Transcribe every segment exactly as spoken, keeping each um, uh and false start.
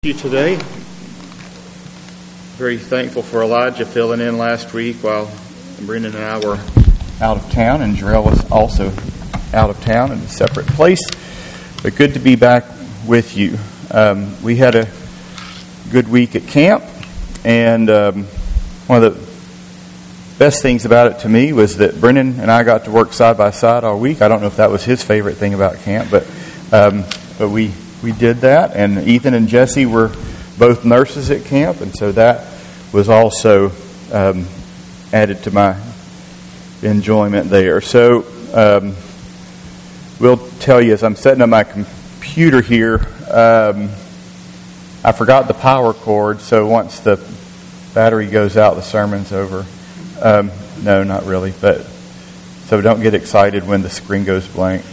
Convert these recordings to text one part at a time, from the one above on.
You today. Very thankful for Elijah filling in last week while Brendan and I were out of town, and Jarrell was also out of town in a separate place. But good to be back with you. Um, we had a good week at camp, and um, one of the best things about it to me was that Brendan and I got to work side by side all week. I don't know if that was his favorite thing about camp, but um, but we. We did that, and Ethan and Jesse were both nurses at camp, and so that was also um, added to my enjoyment there. So um, we'll tell you, as I'm setting up my computer here, um, I forgot the power cord, so once the battery goes out, the sermon's over. Um, no, not really, but so don't get excited when the screen goes blank.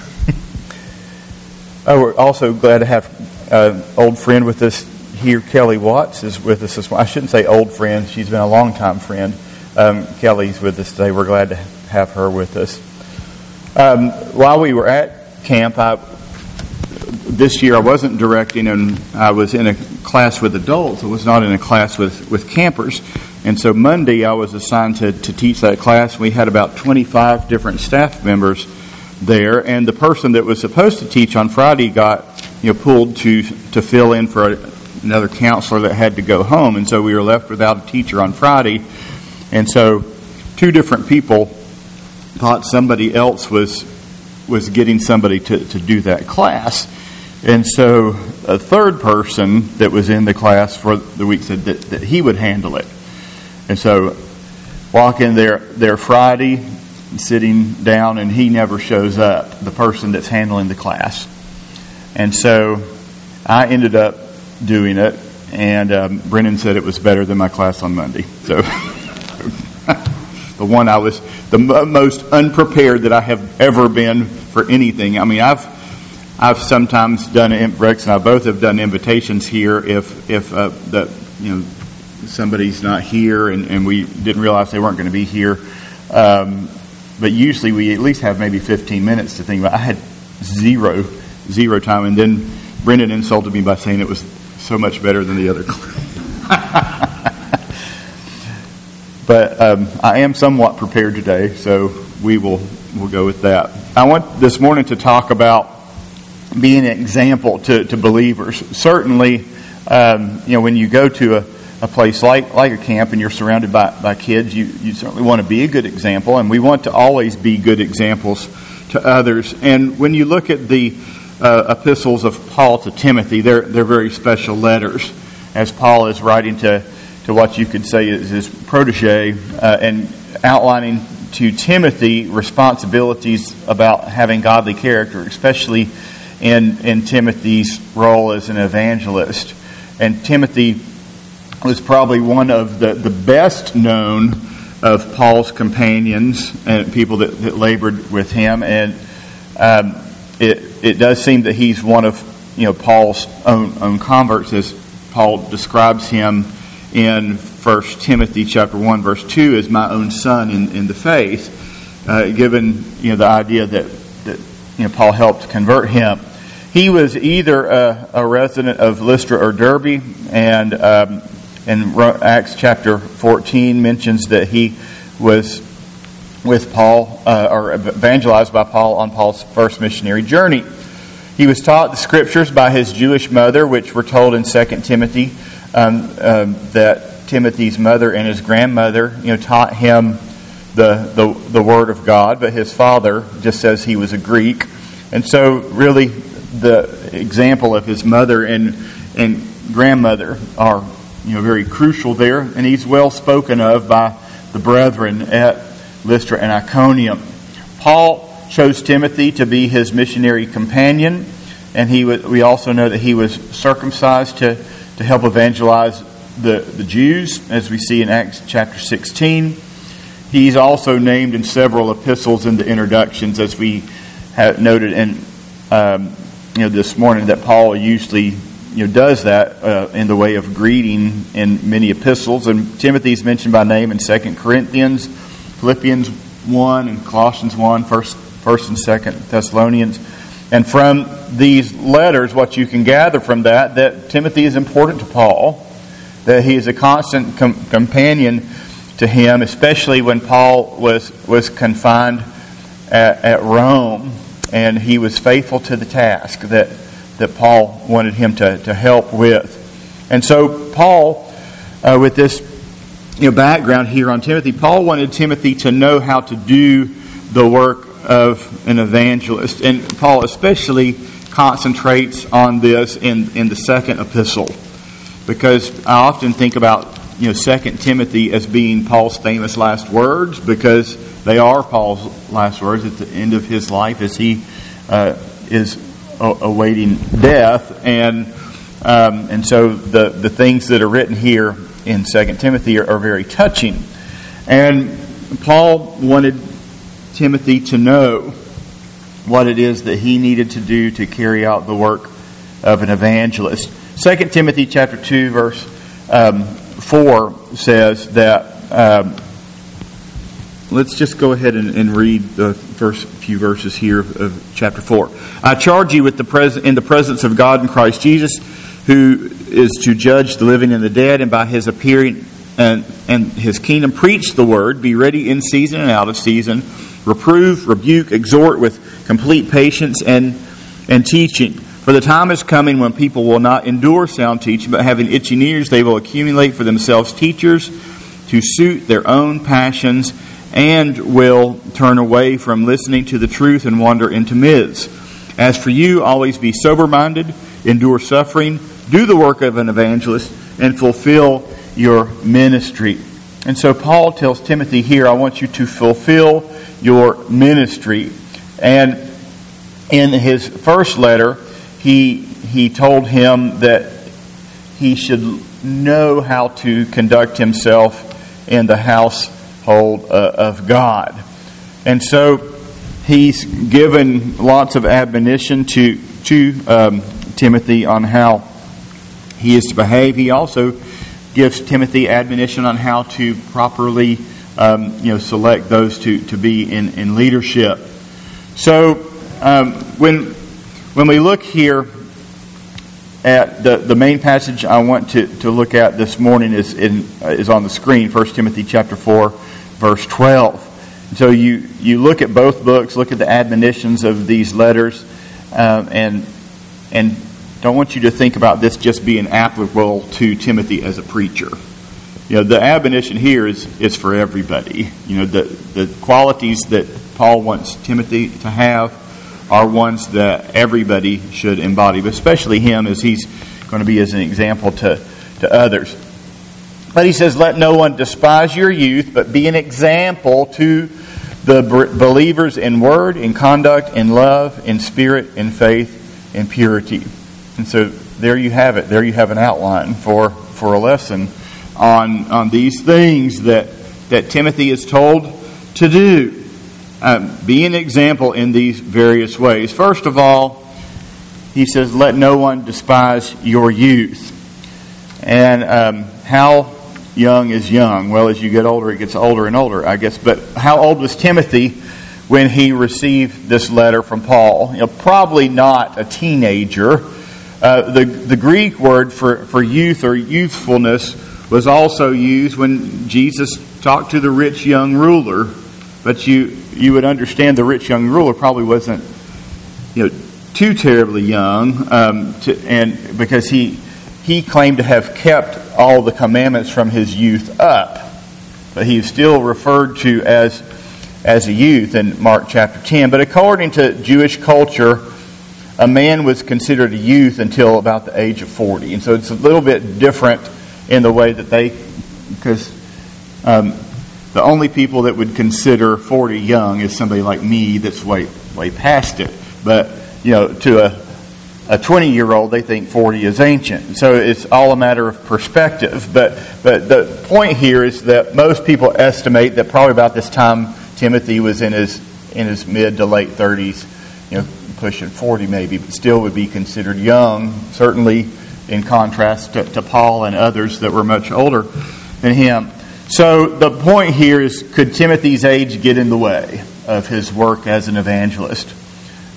Oh, we're also glad to have an old friend with us here. Kelly Watts is with us this morning. I shouldn't say old friend. She's been a long-time friend. Um, Kelly's with us today. We're glad to have her with us. Um, while we were at camp, I, this year I wasn't directing, and I was in a class with adults. I was not in a class with, with campers. And so Monday I was assigned to, to teach that class. We had about twenty-five different staff members there, and the person that was supposed to teach on Friday got you know pulled to to fill in for a, another counselor that had to go home, and so we were left without a teacher on Friday. And so two different people thought somebody else was was getting somebody to, to do that class, and so a third person that was in the class for the week said that, that he would handle it. And so walk in there there Friday, sitting down, and he never shows up, the person that's handling the class. And so I ended up doing it, and um, Brennan said it was better than my class on Monday. So the one I was the m- most unprepared that I have ever been for anything. I mean, I've I've sometimes done it. Rex and I both have done invitations here if if uh, the you know somebody's not here and, and we didn't realize they weren't going to be here. Um, But usually we at least have maybe fifteen minutes to think about. I had zero, zero time. And then Brendan insulted me by saying it was so much better than the other class. But um, I am somewhat prepared today, so we will we'll go with that. I want this morning to talk about being an example to, to believers. Certainly, um, you know, when you go to a A place like, like a camp and you're surrounded by, by kids, you, you certainly want to be a good example, and we want to always be good examples to others. And when you look at the uh, epistles of Paul to Timothy, they're they're very special letters, as Paul is writing to, to what you could say is his protege, uh, and outlining to Timothy responsibilities about having godly character, especially in, in Timothy's role as an evangelist. And Timothy was probably one of the, the best known of Paul's companions and people that, that labored with him. And um, it it does seem that he's one of you know Paul's own own converts, as Paul describes him in First Timothy chapter one verse two as my own son in, in the faith. Uh, given you know the idea that that you know Paul helped convert him. He was either a, a resident of Lystra or Derbe, and um, And Acts chapter fourteen mentions that he was with Paul, uh, or evangelized by Paul on Paul's first missionary journey. He was taught the scriptures by his Jewish mother, which were told in Second Timothy, um, um, that Timothy's mother and his grandmother, you know, taught him the, the the word of God. But his father just says he was a Greek, and so really the example of his mother and and grandmother are you know, very crucial there, and he's well spoken of by the brethren at Lystra and Iconium. Paul chose Timothy to be his missionary companion, and he was, we also know that he was circumcised to, to help evangelize the, the Jews, as we see in Acts chapter sixteen. He's also named in several epistles in the introductions, as we have noted in um, you know this morning, that Paul usually You know, does that uh, in the way of greeting in many epistles. And Timothy's mentioned by name in Second Corinthians, Philippians one, and Colossians one, First, First and Second Thessalonians. And from these letters, what you can gather from that, that Timothy is important to Paul, that he is a constant com- companion to him, especially when Paul was, was confined at, at Rome, and he was faithful to the task that, that Paul wanted him to, to help with. And so Paul, uh, with this you know, background here on Timothy, Paul wanted Timothy to know how to do the work of an evangelist. And Paul especially concentrates on this in, in the second epistle, because I often think about you know Second Timothy as being Paul's famous last words, because they are Paul's last words at the end of his life as he uh, is awaiting death. And um, and so the, the things that are written here in Second Timothy are, are very touching. And Paul wanted Timothy to know what it is that he needed to do to carry out the work of an evangelist. Second Timothy chapter two verse um, four says that, um, let's just go ahead and, and read the first few verses here of, of chapter four. I charge you with the pres- in the presence of God and Christ Jesus, who is to judge the living and the dead, and by his appearing and, and his kingdom preach the word, be ready in season and out of season, reprove, rebuke, exhort with complete patience and and teaching. For the time is coming when people will not endure sound teaching, but having itching ears, they will accumulate for themselves teachers to suit their own passions, and will turn away from listening to the truth and wander into myths. As for you, always be sober-minded, endure suffering, do the work of an evangelist, and fulfill your ministry. And so Paul tells Timothy here, I want you to fulfill your ministry. And in his first letter, he he told him that he should know how to conduct himself in the household uh, of God. And so he's given lots of admonition to, to um, Timothy on how he is to behave. He also gives Timothy admonition on how to properly um, you know, select those to, to be in, in leadership. So um, when when we look here at the, the main passage I want to, to look at this morning is in, is on the screen, First Timothy chapter four, verse twelve. So you, you look at both books, look at the admonitions of these letters, um, and and don't want you to think about this just being applicable to Timothy as a preacher. You know, the admonition here is, is for everybody. You know, the, the qualities that Paul wants Timothy to have are ones that everybody should embody, but especially him, as he's going to be as an example to, to others. But he says, let no one despise your youth, but be an example to the believers in word, in conduct, in love, in spirit, in faith, in purity. And so there you have it. There you have an outline for, for a lesson on, on these things that, that Timothy is told to do. Um, be an example in these various ways. First of all, he says, let no one despise your youth. And um, how young is young? Well, as you get older, it gets older and older, I guess. But how old was Timothy when he received this letter from Paul? You know, probably not a teenager. Uh, the, the Greek word for, for youth or youthfulness was also used when Jesus talked to the rich young ruler. But you you would understand the rich young ruler probably wasn't you know too terribly young, um, to, and because he he claimed to have kept all the commandments from his youth up, but he's still referred to as as a youth in Mark chapter ten. But according to Jewish culture, a man was considered a youth until about the age of forty, and so it's a little bit different in the way that they because. Um, The only people that would consider forty young is somebody like me that's way way past it. But, you know, to a a twenty-year-old, they think forty is ancient. So it's all a matter of perspective. But but the point here is that most people estimate that probably about this time Timothy was in his in his mid to late thirties, you know, pushing forty maybe, but still would be considered young, certainly in contrast to, to Paul and others that were much older than him. So the point here is, could Timothy's age get in the way of his work as an evangelist?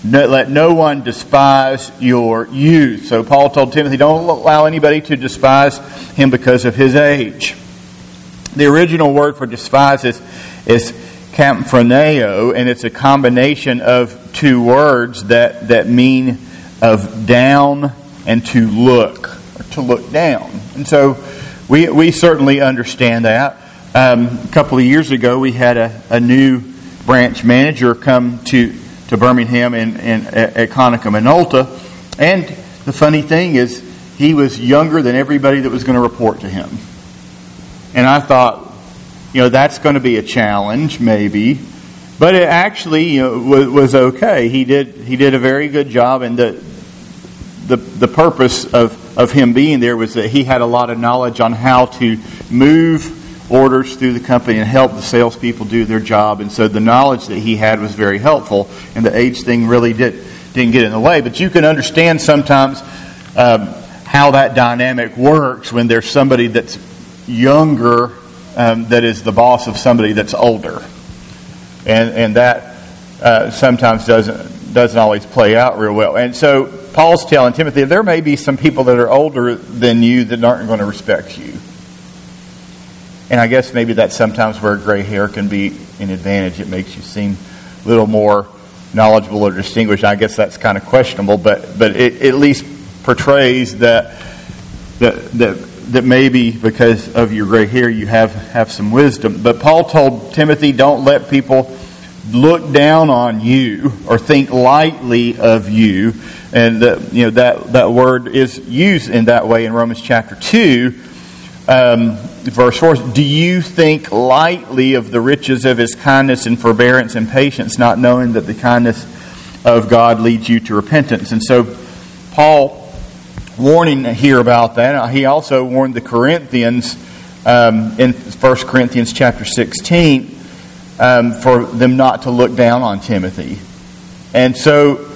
No, let no one despise your youth. So Paul told Timothy, don't allow anybody to despise him because of his age. The original word for despise is, is kamphroneo, and it's a combination of two words that, that mean of down and to look, or to look down. And so we we certainly understand that. Um, a couple of years ago, we had a, a new branch manager come to, to Birmingham and, and at Conica Minolta. And the funny thing is, he was younger than everybody that was going to report to him. And I thought, you know, that's going to be a challenge, maybe. But it actually, you know, was, was okay. He did he did a very good job, and the the the purpose of, of him being there was that he had a lot of knowledge on how to move orders through the company and help the salespeople do their job. And so the knowledge that he had was very helpful, and the age thing really did didn't get in the way. But you can understand sometimes um, how that dynamic works when there's somebody that's younger um, that is the boss of somebody that's older. And and that uh, sometimes doesn't doesn't always play out real well. And so Paul's telling Timothy, there may be some people that are older than you that aren't going to respect you. And I guess maybe that's sometimes where gray hair can be an advantage. It makes you seem a little more knowledgeable or distinguished. I guess that's kind of questionable, but but it at least portrays that that that that maybe because of your gray hair you have, have some wisdom. But Paul told Timothy, don't let people look down on you or think lightly of you. And the, you know that, that word is used in that way in Romans chapter two, um, verse four. Do you think lightly of the riches of his kindness and forbearance and patience, not knowing that the kindness of God leads you to repentance? And so Paul warning here about that. He also warned the Corinthians um, in First Corinthians chapter sixteen um, for them not to look down on Timothy. And so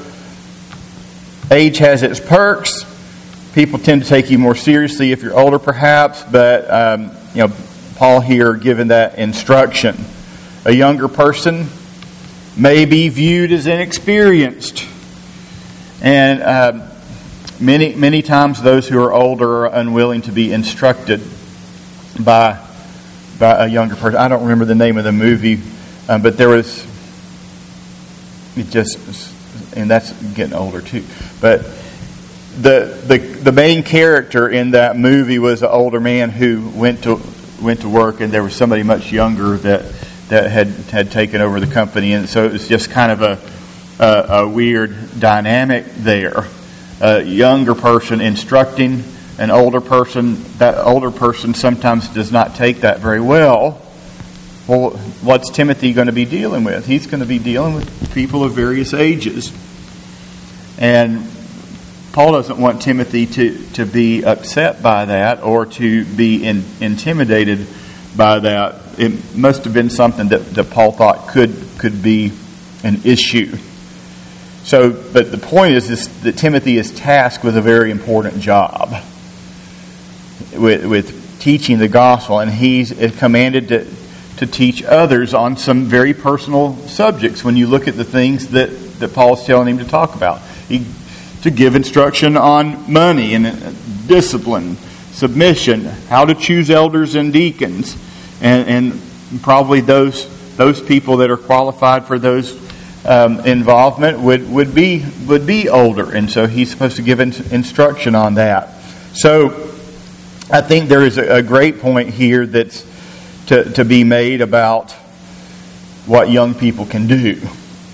age has its perks. People tend to take you more seriously if you're older, perhaps. But um, you know, Paul here given that instruction. A younger person may be viewed as inexperienced, and um, Many many times those who are older are unwilling to be instructed by by a younger person. I don't remember the name of the movie, um, but there was, it just, and that's getting older too. But the the the main character in that movie was an older man who went to went to work, and there was somebody much younger that that had had taken over the company, and so it was just kind of a a, a weird dynamic there. A younger person instructing an older person, that older person sometimes does not take that very well. Well, what's Timothy going to be dealing with? He's going to be dealing with people of various ages. And Paul doesn't want Timothy to, to be upset by that or to be in, intimidated by that. It must have been something that, that Paul thought could could be an issue. So, but the point is, is that Timothy is tasked with a very important job with, with teaching the gospel, and he's commanded to, to teach others on some very personal subjects. When you look at the things that, that Paul's telling him to talk about, he, to give instruction on money and discipline, submission, how to choose elders and deacons, and, and probably those those people that are qualified for those Um, involvement would, would be would be older, and so he's supposed to give in, instruction on that. So I think there is a, a great point here that's to, to be made about what young people can do.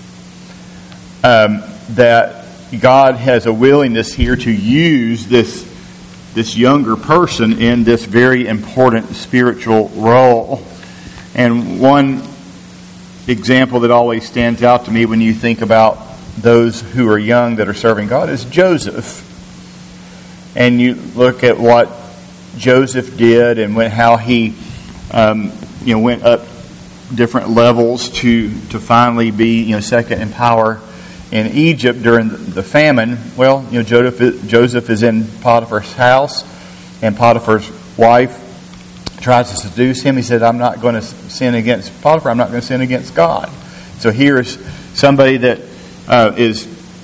Um, that God has a willingness here to use this this younger person in this very important spiritual role. And one example that always stands out to me when you think about those who are young that are serving God is Joseph. And you look at what Joseph did and when, how he um, you know went up different levels to to finally be you know second in power in Egypt during the famine. Well, you know Joseph Joseph is in Potiphar's house, and Potiphar's wife tries to seduce him. He said, I'm not going to sin against Potiphar. I'm not going to sin against God. So here's somebody that uh, is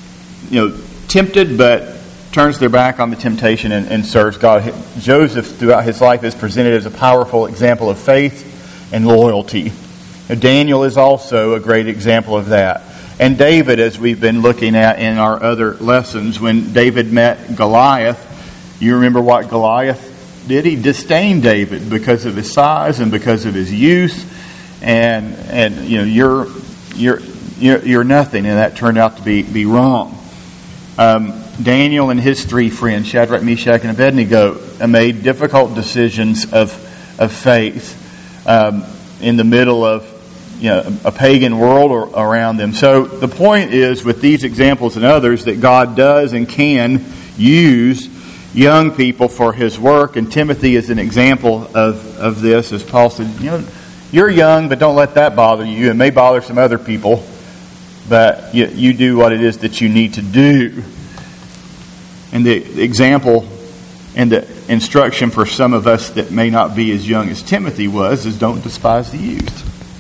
you know, tempted, but turns their back on the temptation and, and serves God. Joseph, throughout his life, is presented as a powerful example of faith and loyalty. Daniel is also a great example of that. And David, as we've been looking at in our other lessons, when David met Goliath, you remember what Goliath did? He disdained David because of his size and because of his youth. And, and you know, you're, you're, you're, you're nothing. And that turned out to be, be wrong. Um, Daniel and his three friends, Shadrach, Meshach, and Abednego, made difficult decisions of of faith um, in the middle of you know a pagan world or, around them. So the point is, with these examples and others, that God does and can use young people for His work, and Timothy is an example of of this. As Paul said, you know, you're young, but don't let that bother you. It may bother some other people, but you, you do what it is that you need to do. And the example and the instruction for some of us that may not be as young as Timothy was is don't despise the youth.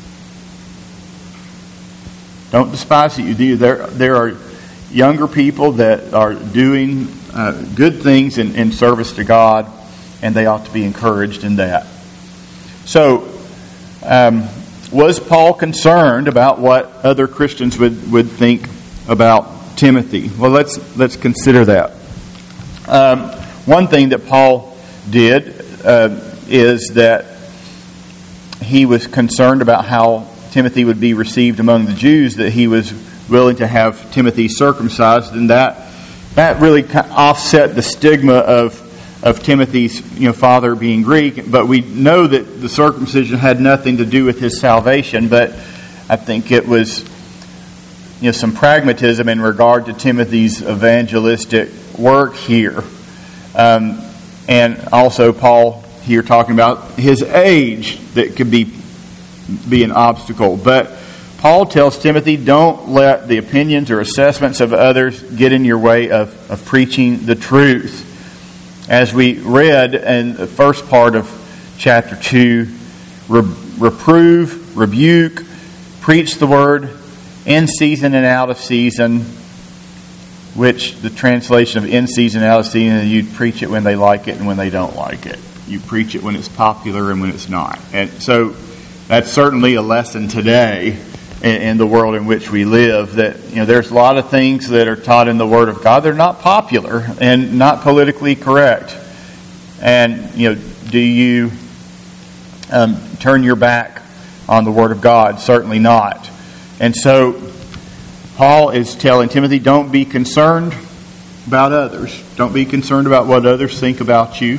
Don't despise the youth. There, there are younger people that are doing uh, good things in, in service to God, and they ought to be encouraged in that. So, um, was Paul concerned about what other Christians would, would think about Timothy? Well, let's let's consider that. Um, one thing that Paul did uh, is that he was concerned about how Timothy would be received among the Jews, that he was willing to have Timothy circumcised, and that that really offset the stigma of of Timothy's you know father being Greek. But we know that the circumcision had nothing to do with his salvation, but I think it was you know some pragmatism in regard to Timothy's evangelistic work here. Um, and also Paul here talking about his age that could be be an obstacle. But Paul tells Timothy, don't let the opinions or assessments of others get in your way of, of preaching the truth. As we read in the first part of chapter two, re- reprove, rebuke, preach the word in season and out of season, which the translation of in season and out of season, you preach it when they like it and when they don't like it. You preach it when it's popular and when it's not. And so that's certainly a lesson today in, in the world in which we live, that you know there's a lot of things that are taught in the Word of God. They're not popular and not politically correct. And you know, do you um, turn your back on the Word of God? Certainly not. And so Paul is telling Timothy, don't be concerned about others. Don't be concerned about what others think about you.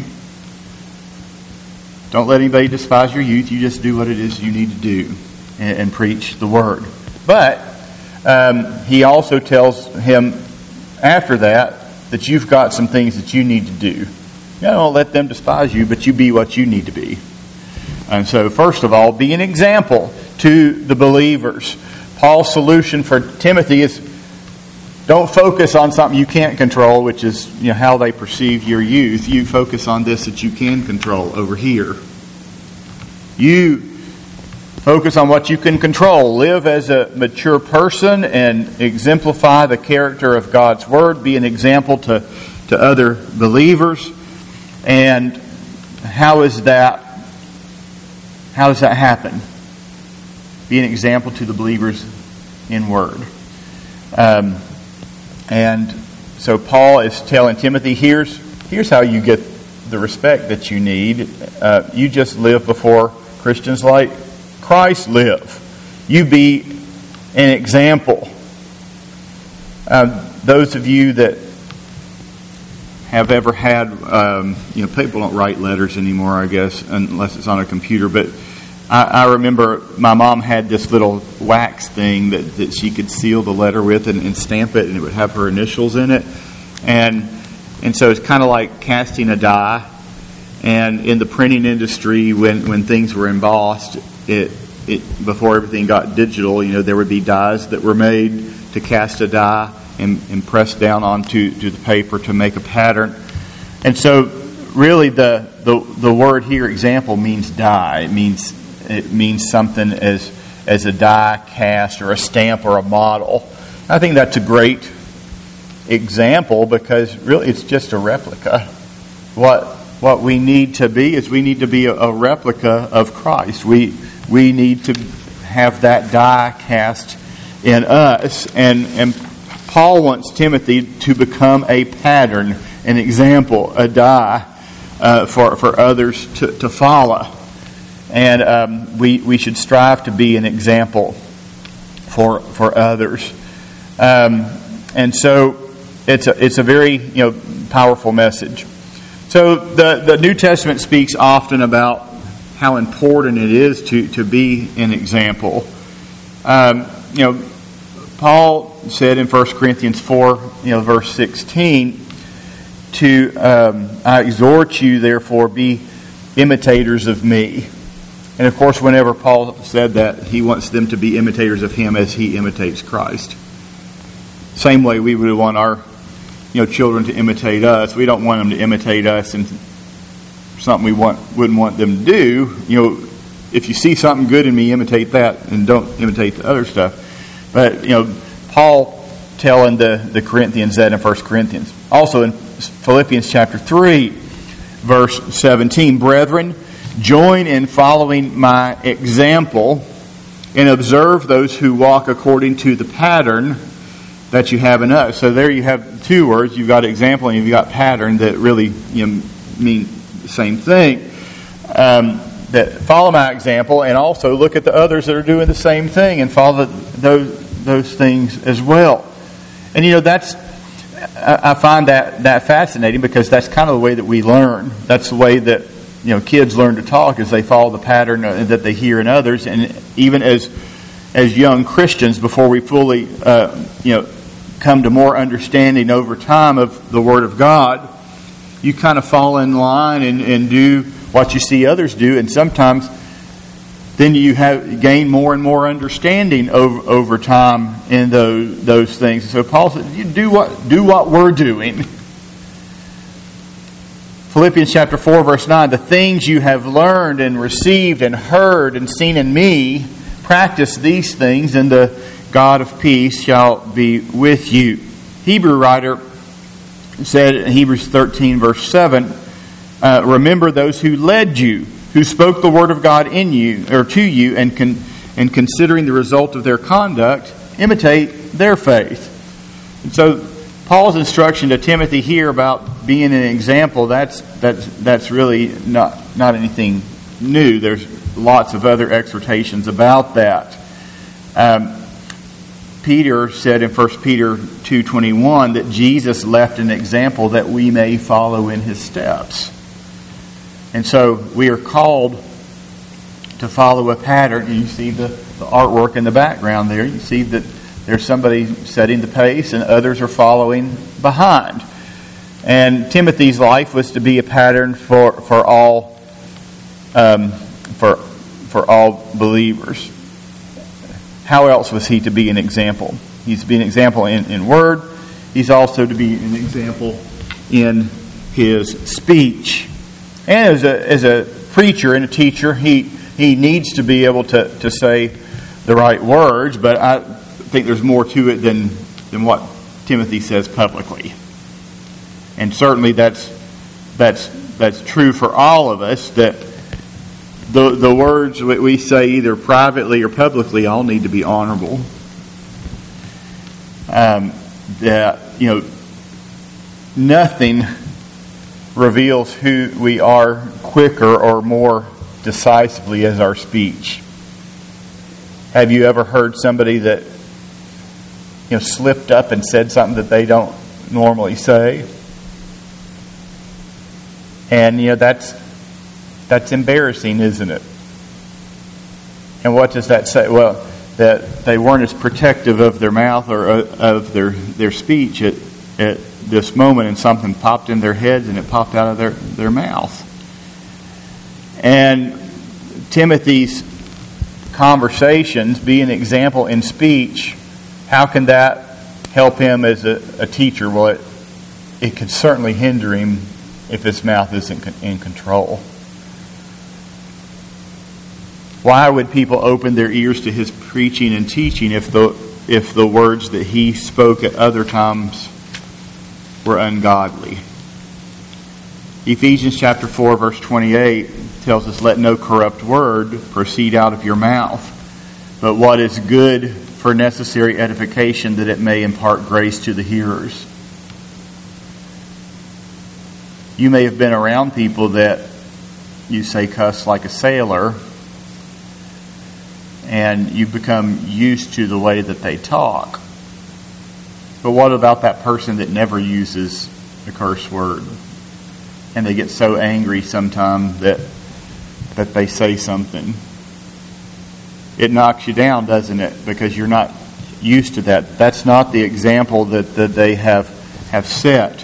Don't let anybody despise your youth. You just do what it is you need to do and, and preach the word. But um, he also tells him after that that you've got some things that you need to do. You don't let them despise you, but you be what you need to be. And so, first of all, be an example to the believers. Paul's solution for Timothy is don't focus on something you can't control, which is you know how they perceive your youth. You focus on this that you can control over here. You focus on what you can control. Live as a mature person and exemplify the character of God's Word. Be an example to, to other believers. And how is that? How does that happen? Be an example to the believers in Word. Um, and so Paul is telling Timothy, here's here's how you get the respect that you need. Uh, you just live before Christians like Christ live. You be an example. Uh, those of you that have ever had, um, you know, people don't write letters anymore, I guess, unless it's on a computer, but I, I remember my mom had this little wax thing that, that she could seal the letter with and, and stamp it, and it would have her initials in it. And and so it's kind of like casting a die. And in the printing industry, when, when things were embossed, it it before everything got digital, you know, there would be dies that were made to cast a die and, and press down onto to the paper to make a pattern. And so really the, the, the word here, example, means die. It means It means something as as a die cast or a stamp or a model. I think that's a great example because really it's just a replica. What what we need to be is we need to be a, a replica of Christ. We we need to have that die cast in us. And, and Paul wants Timothy to become a pattern, an example, a die uh, for, for others to, to follow. And um, we, we should strive to be an example for for others. Um, and so it's a, it's a very you know powerful message. So the, the New Testament speaks often about how important it is to, to be an example. Um, you know, Paul said in First Corinthians four, you know, verse sixteen, to um, I exhort you, therefore, be imitators of me. And of course, whenever Paul said that, he wants them to be imitators of him as he imitates Christ. Same way we would want our you know children to imitate us. We don't want them to imitate us in something we want wouldn't want them to do. You know, if you see something good in me, imitate that, and don't imitate the other stuff. But you know, Paul telling the, the Corinthians that in First Corinthians. Also in Philippians chapter three, verse seventeen, brethren, join in following my example and observe those who walk according to the pattern that you have in us. So there you have two words. You've got example and you've got pattern that really you know, mean the same thing. Um, that follow my example and also look at the others that are doing the same thing and follow those those things as well. And you know that's I, I find that that fascinating because that's kind of the way that we learn. That's the way that you know kids learn to talk is they follow the pattern that they hear in others. And even as as young Christians, before we fully uh, you know come to more understanding over time of the Word of God, you kind of fall in line and, and do what you see others do, and sometimes then you have gain more and more understanding over over time in those those things. So Paul said, "You do what do what we're doing." Philippians chapter four, verse nine: the things you have learned and received and heard and seen in me, practice these things, and the God of peace shall be with you. Hebrew writer said in Hebrews thirteen, verse seven, uh, remember those who led you, who spoke the word of God in you or to you, and con- and considering the result of their conduct, imitate their faith. And so Paul's instruction to Timothy here about being an example, that's that's that's really not not anything new. There's lots of other exhortations about that. Um, Peter said in First Peter two twenty-one that Jesus left an example that we may follow in his steps. And so we are called to follow a pattern. And you see the, the artwork in the background there. You see that there's somebody setting the pace and others are following behind. And Timothy's life was to be a pattern for, for all um, for for all believers. How else was he to be an example? He's to be an example in, in word. He's also to be an example in his speech. And as a as a preacher and a teacher, he he needs to be able to, to say the right words, but I think there's more to it than than what Timothy says publicly. And certainly that's that's that's true for all of us, that the the words that we say either privately or publicly all need to be honorable. Um, that you know nothing reveals who we are quicker or more decisively as our speech. Have you ever heard somebody that you know slipped up and said something that they don't normally say? And you know that's that's embarrassing, isn't it? And what does that say? Well, that they weren't as protective of their mouth or of their their speech at at this moment, and something popped in their heads and it popped out of their, their mouth. And Timothy's conversations, be an example in speech, how can that help him as a, a teacher? Well, it, it could certainly hinder him if his mouth isn't in control. Why would people open their ears to his preaching and teaching if the if the words that he spoke at other times were ungodly. Ephesians chapter four, verse twenty-eight tells us, "Let no corrupt word proceed out of your mouth, but what is good for necessary edification, that it may impart grace to the hearers." You may have been around people that you say cuss like a sailor, and you become used to the way that they talk. But what about that person that never uses a curse word? And they get so angry sometimes that that they say something. It knocks you down, doesn't it? Because you're not used to that. That's not the example that, that they have have set.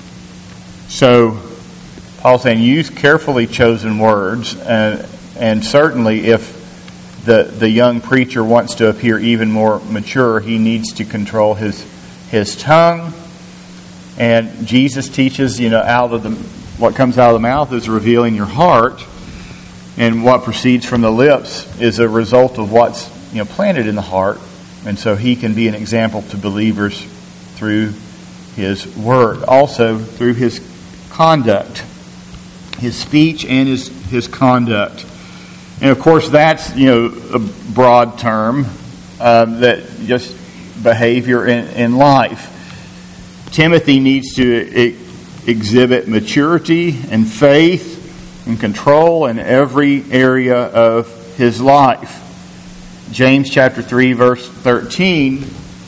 So Paul's saying, use carefully chosen words, and and certainly if the the young preacher wants to appear even more mature, he needs to control his his tongue. And Jesus teaches, you know, out of the what comes out of the mouth is revealing your heart, and what proceeds from the lips is a result of what's, you know, planted in the heart. And so he can be an example to believers through his word, also through his conduct, his speech and his his conduct. And of course, that's, you know, a broad term uh, that just behavior in, in life. Timothy needs to e- exhibit maturity and faith and control in every area of his life. James chapter three, verse thirteen,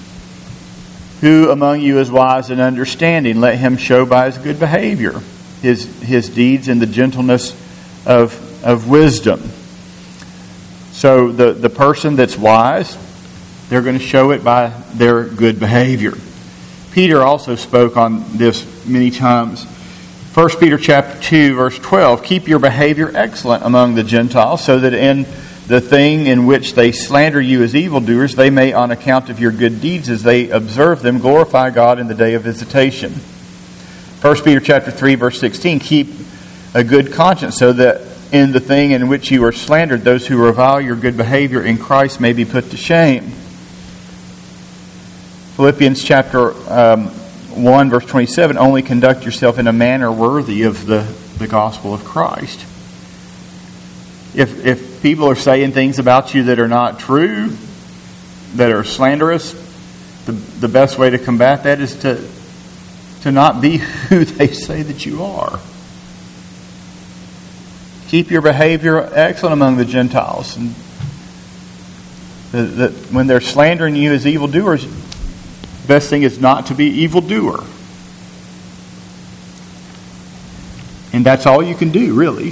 "Who among you is wise and understanding? Let him show by his good behavior his his deeds in the gentleness of of wisdom." So the, the person that's wise, they're going to show it by their good behavior. Peter also spoke on this many times. First Peter chapter two, verse twelve, "Keep your behavior excellent among the Gentiles, so that in the thing in which they slander you as evildoers, they may, on account of your good deeds as they observe them, glorify God in the day of visitation." First Peter chapter three, verse sixteen, "Keep a good conscience, so that in the thing in which you are slandered, those who revile your good behavior in Christ may be put to shame." Philippians chapter um, one, verse twenty-seven, "Only conduct yourself in a manner worthy of the, the gospel of Christ." If if people are saying things about you that are not true, that are slanderous, the the best way to combat that is to to not be who they say that you are. Keep your behavior excellent among the Gentiles. And the, the, when they're slandering you as evildoers, the best thing is not to be evildoer. And that's all you can do, really.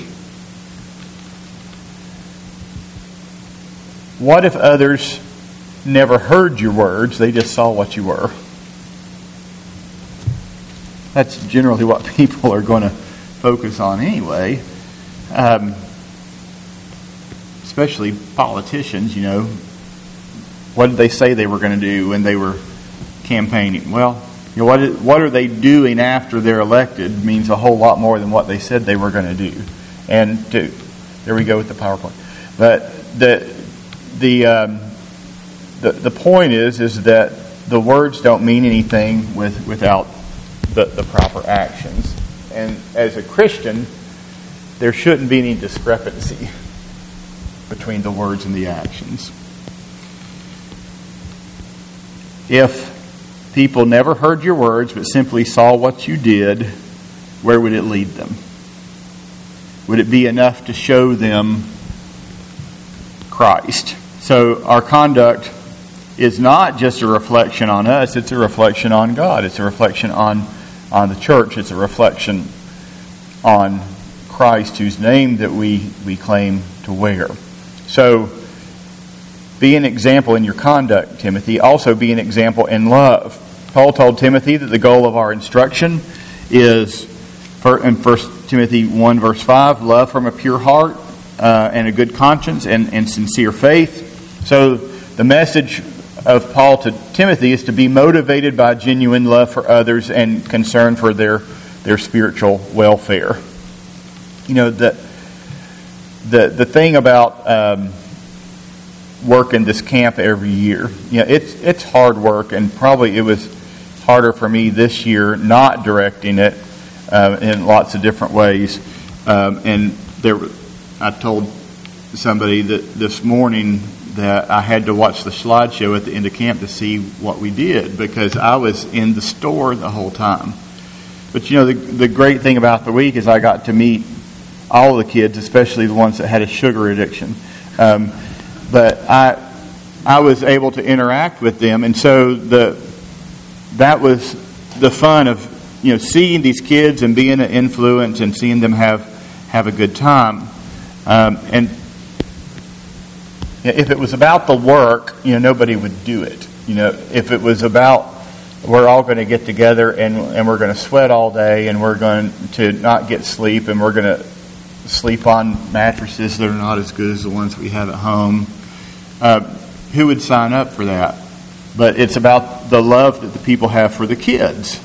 What if others never heard your words, they just saw what you were? That's generally what people are going to focus on anyway. Um, especially politicians, you know. What did they say they were going to do when they were campaigning? Well, you know, what is, what are they doing after they're elected means a whole lot more than what they said they were going to do. And to, there we go with the PowerPoint. But the the um, the the point is is that the words don't mean anything with without the, the proper actions. And as a Christian, there shouldn't be any discrepancy between the words and the actions. If people never heard your words but simply saw what you did, where would it lead them? Would it be enough to show them Christ? So our conduct is not just a reflection on us, it's a reflection on God. It's a reflection on, on the church. It's a reflection on Christ, whose name that we, we claim to wear. So, be an example in your conduct, Timothy. Also be an example in love. Paul told Timothy that the goal of our instruction is, in First Timothy one, verse five, love from a pure heart uh, and a good conscience and, and sincere faith. So, the message of Paul to Timothy is to be motivated by genuine love for others and concern for their, their spiritual welfare. You know, the the the thing about um, working this camp every year, you know, it's it's hard work, and probably it was harder for me this year not directing it uh, in lots of different ways. Um, and there, I told somebody that this morning that I had to watch the slideshow at the end of camp to see what we did, because I was in the store the whole time. But you know, the, the great thing about the week is I got to meet all the kids, especially the ones that had a sugar addiction. Um, but I I was able to interact with them, and so the that was the fun of, you know, seeing these kids and being an influence and seeing them have have a good time. Um, and if it was about the work, you know, nobody would do it. You know, if it was about we're all going to get together and and we're going to sweat all day and we're going to not get sleep and we're going to sleep on mattresses that are not as good as the ones we have at home, uh, who would sign up for that? But it's about the love that the people have for the kids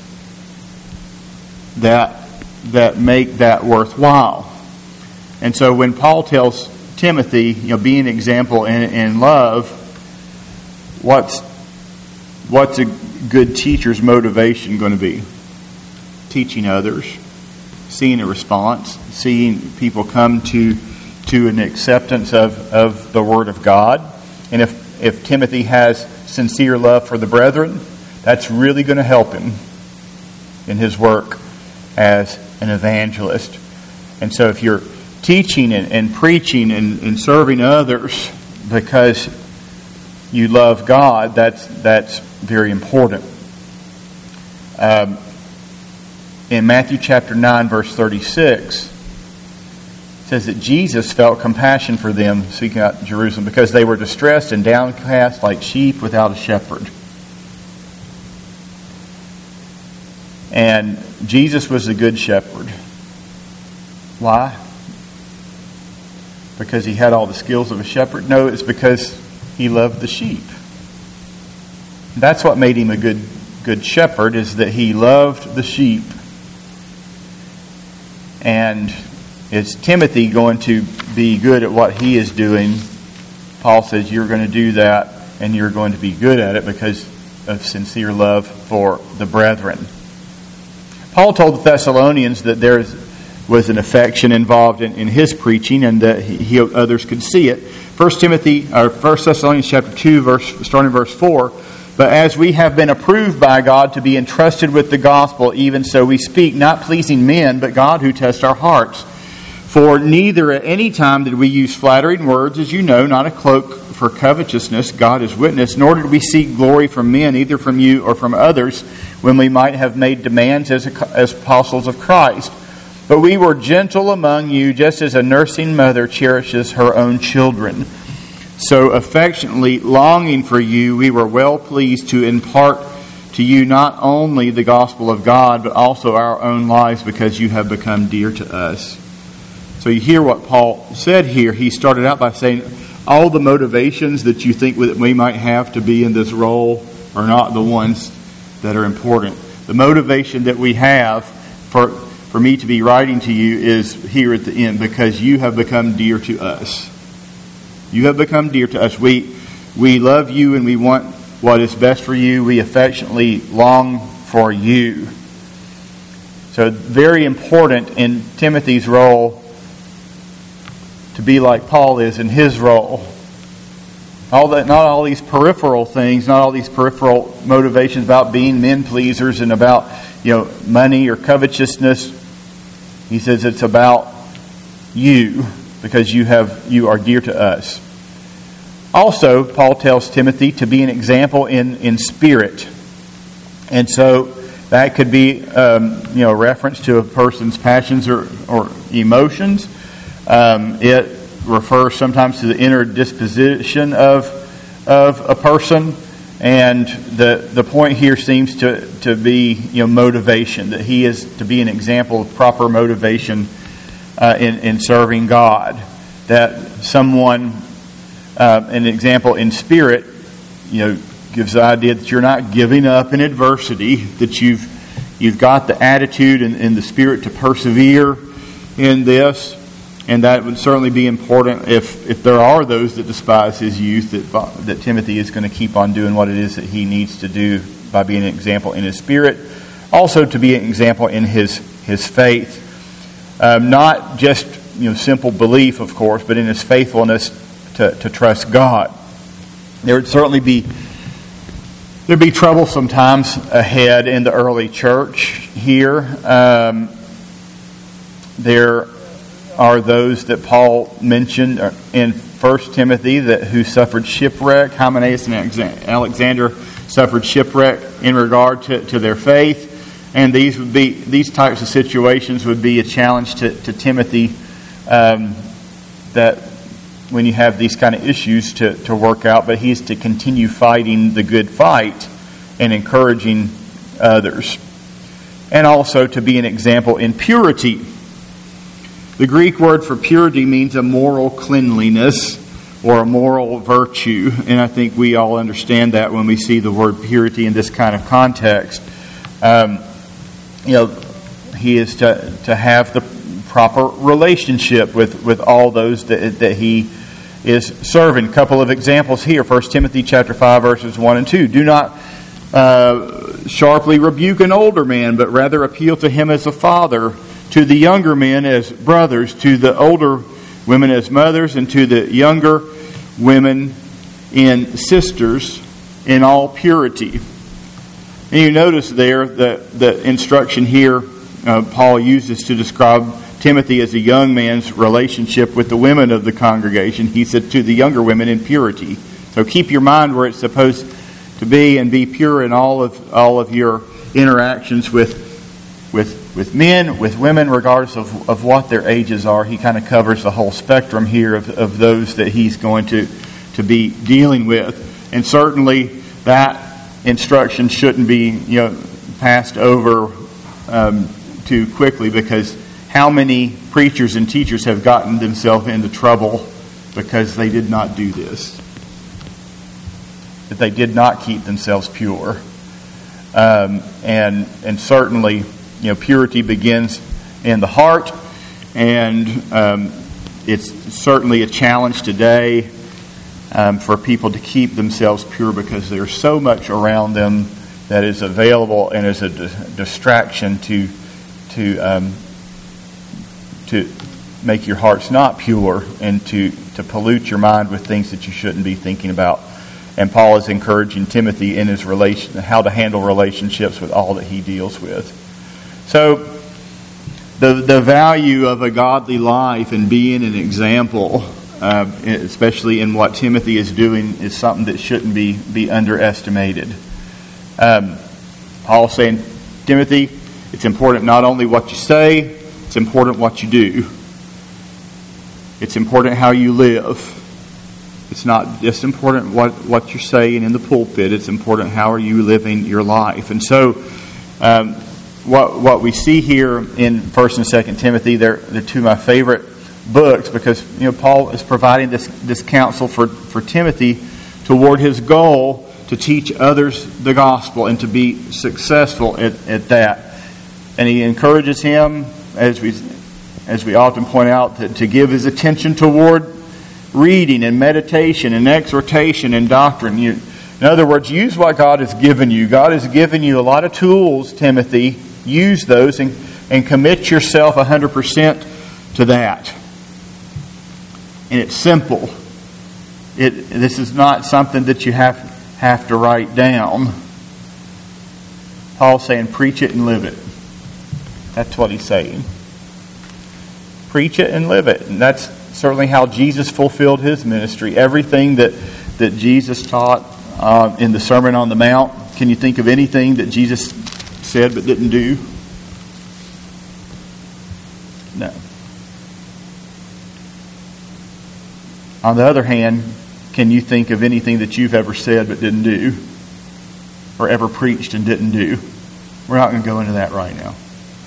that that make that worthwhile. And so when Paul tells Timothy, you know, be an example in, in love, what's what's a good teacher's motivation going to be? Teaching others, seeing a response, seeing people come to to an acceptance of, of the Word of God. And if, if Timothy has sincere love for the brethren, that's really going to help him in his work as an evangelist. And so if you're teaching and, and preaching and, and serving others because you love God, that's that's very important. Um, in Matthew chapter nine, verse thirty-six, it says that Jesus felt compassion for them, speaking out Jerusalem, because they were distressed and downcast like sheep without a shepherd. And Jesus was the good shepherd. Why? Because he had all the skills of a shepherd? No, it's because he loved the sheep. That's what made him a good good shepherd, is that he loved the sheep. And is Timothy going to be good at what he is doing? Paul says you're going to do that, and you're going to be good at it because of sincere love for the brethren. Paul told the Thessalonians that there was an affection involved in, in his preaching, and that he, he, others could see it. First Timothy, or First Thessalonians chapter two, verse starting verse four. But as we have been approved by God to be entrusted with the gospel, even so we speak, not pleasing men, but God who tests our hearts. For neither at any time did we use flattering words, as you know, not a cloak for covetousness, God is witness, nor did we seek glory from men, either from you or from others, when we might have made demands as, as apostles of Christ. But we were gentle among you, just as a nursing mother cherishes her own children. So affectionately longing for you, we were well pleased to impart to you not only the gospel of God, but also our own lives, because you have become dear to us. So you hear what Paul said here. He started out by saying, all the motivations that you think that we might have to be in this role are not the ones that are important. The motivation that we have for, for me to be writing to you is here at the end, because you have become dear to us. You have become dear to us. We we love you and we want what is best for you. We affectionately long for you. So very important in Timothy's role to be like Paul is in his role. All that, not all these peripheral things, not all these peripheral motivations about being men pleasers and about, you know, money or covetousness. He says it's about you, because you have you are dear to us. Also, Paul tells Timothy to be an example in, in spirit. And so that could be um, you know, reference to a person's passions or, or emotions. Um, it refers sometimes to the inner disposition of of a person. And the the point here seems to, to be, you know, motivation, that he is to be an example of proper motivation uh, in, in serving God. That someone, uh, an example in spirit, you know, gives the idea that you're not giving up in adversity, that you've you've got the attitude and, and the spirit to persevere in this. And that would certainly be important if, if there are those that despise his youth, that that Timothy is going to keep on doing what it is that he needs to do by being an example in his spirit, also to be an example in his his faith. Um, not just you know simple belief, of course, but in his faithfulness to, to trust God. There would certainly be there'd be troublesome times ahead in the early church here. Um, there are those that Paul mentioned in First Timothy that who suffered shipwreck. Hymenaeus and Alexander suffered shipwreck in regard to, to their faith. And these would be these types of situations would be a challenge to, to Timothy, um, that when you have these kind of issues to, to work out, but he's to continue fighting the good fight and encouraging others. And also to be an example in purity. The Greek word for purity means a moral cleanliness or a moral virtue. And I think we all understand that when we see the word purity in this kind of context. Um, You know, he is to to have the proper relationship with, with all those that that he is serving. A couple of examples here. First Timothy chapter five, verses one and two. Do not uh, sharply rebuke an older man, but rather appeal to him as a father, to the younger men as brothers, to the older women as mothers, and to the younger women in sisters in all purity. And you notice there that the instruction here uh, Paul uses to describe Timothy as a young man's relationship with the women of the congregation. He said to the younger women in purity. So keep your mind where it's supposed to be and be pure in all of all of your interactions with with with men, with women, regardless of, of what their ages are. He kind of covers the whole spectrum here of, of those that he's going to, to be dealing with. And certainly that instruction shouldn't be, you know, passed over um, too quickly, because how many preachers and teachers have gotten themselves into trouble because they did not do this, that they did not keep themselves pure, um, and and certainly, you know, purity begins in the heart, and um, it's certainly a challenge today. Um, for people to keep themselves pure, because there's so much around them that is available and is a di- distraction to to um, to make your hearts not pure, and to, to pollute your mind with things that you shouldn't be thinking about. And Paul is encouraging Timothy in his relation, how to handle relationships with all that he deals with. So the the value of a godly life and being an example, Uh, especially in what Timothy is doing, is something that shouldn't be, be underestimated. Um, Paul's saying, Timothy, it's important not only what you say, it's important what you do. It's important how you live. It's not just important what, what you're saying in the pulpit, it's important how are you living your life. And so um, what what we see here in First and Second Timothy, they're, they're two of my favorite books, because you know Paul is providing this this counsel for, for Timothy toward his goal to teach others the gospel and to be successful at, at that. And he encourages him, as we as we often point out, to, to give his attention toward reading and meditation and exhortation and doctrine. You, in other words, use what God has given you. God has given you a lot of tools, Timothy. Use those and, and commit yourself one hundred percent to that. And it's simple. It this is not something that you have have to write down. Paul's saying, preach it and live it. That's what he's saying. Preach it and live it. And that's certainly how Jesus fulfilled his ministry. Everything that, that Jesus taught uh, in the Sermon on the Mount. Can you think of anything that Jesus said but didn't do? No. On the other hand, can you think of anything that you've ever said but didn't do? Or ever preached and didn't do? We're not going to go into that right now.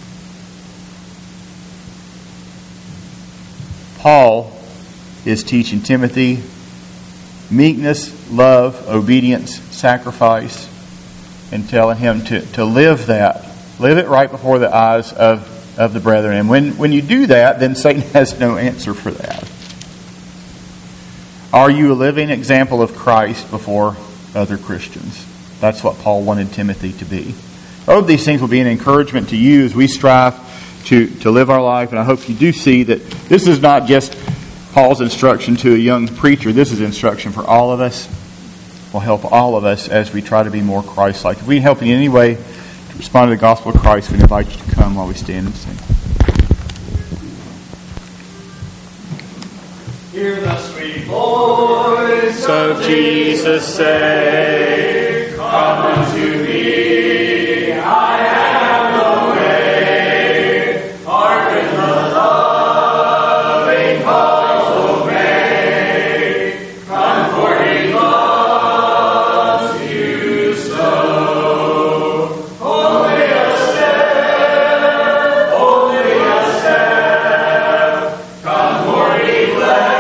Paul is teaching Timothy meekness, love, obedience, sacrifice, and telling him to, to live that. Live it right before the eyes of, of the brethren. And when, when you do that, then Satan has no answer for that. Are you a living example of Christ before other Christians? That's what Paul wanted Timothy to be. All of these things will be an encouragement to you as we strive to, to live our life. And I hope you do see that this is not just Paul's instruction to a young preacher. This is instruction for all of us. It will help all of us as we try to be more Christ-like. If we can help you in any way to respond to the gospel of Christ, we invite you to come while we stand and sing. Hear the sweet voice of Jesus say, come unto me, I am the way. Hearken the loving calls obey. Come for he loves you so. Only a step, only a step. Come for he glad.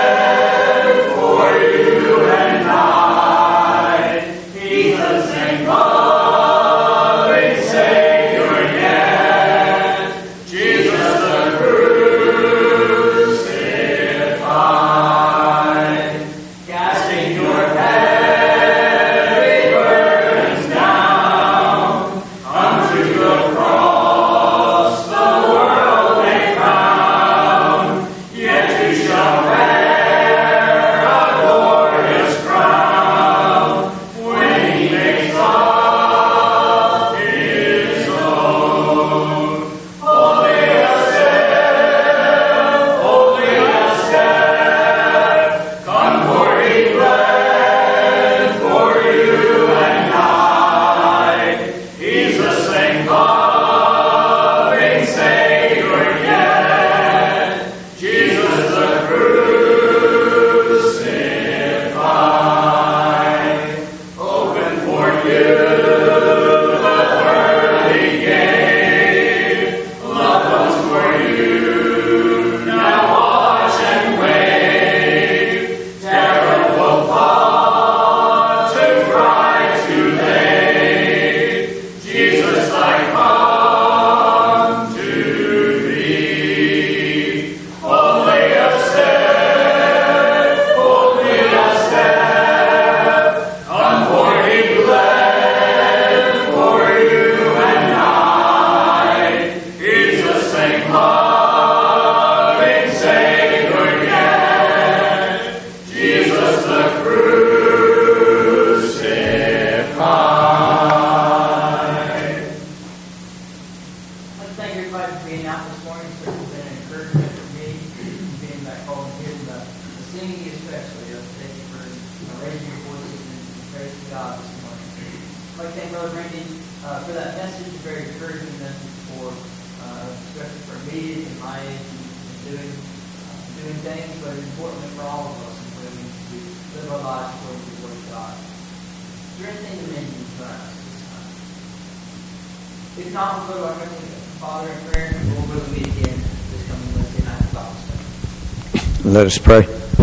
Let us pray.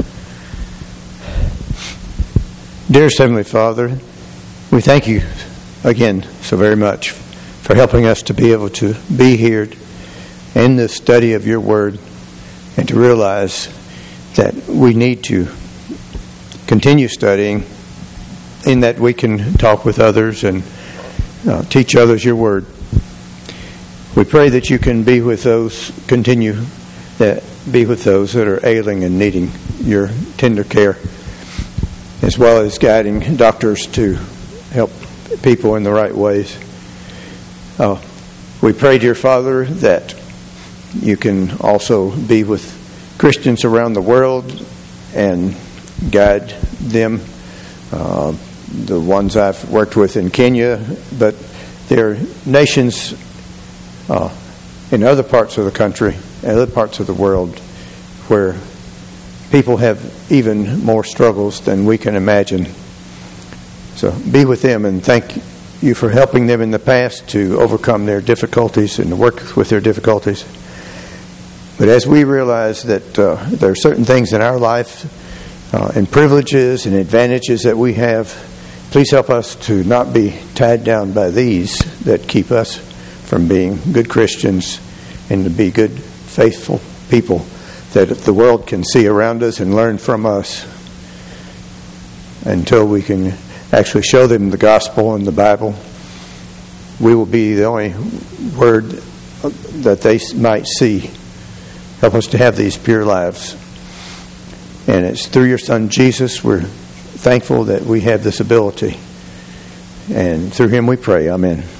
Dearest Heavenly Father, we thank you again so very much for helping us to be able to be here in the study of your word and to realize that we need to continue studying in that we can talk with others and uh, teach others your word. We pray that you can be with those, continue that be with those that are ailing and needing your tender care, as well as guiding doctors to help people in the right ways. Uh, we pray, dear Father, that you can also be with Christians around the world and guide them. Uh, the ones I've worked with in Kenya, but there are nations uh, in other parts of the country and other parts of the world where people have even more struggles than we can imagine. So be with them, and thank you for helping them in the past to overcome their difficulties and to work with their difficulties. But as we realize that uh, there are certain things in our life uh, and privileges and advantages that we have, please help us to not be tied down by these that keep us from being good Christians and to be good, faithful people that the world can see around us and learn from us until we can actually show them the gospel and the Bible. We will be the only word that they might see. Help us to have these pure lives. And it's through your Son Jesus, we're thankful that we have this ability. And through him we pray. Amen.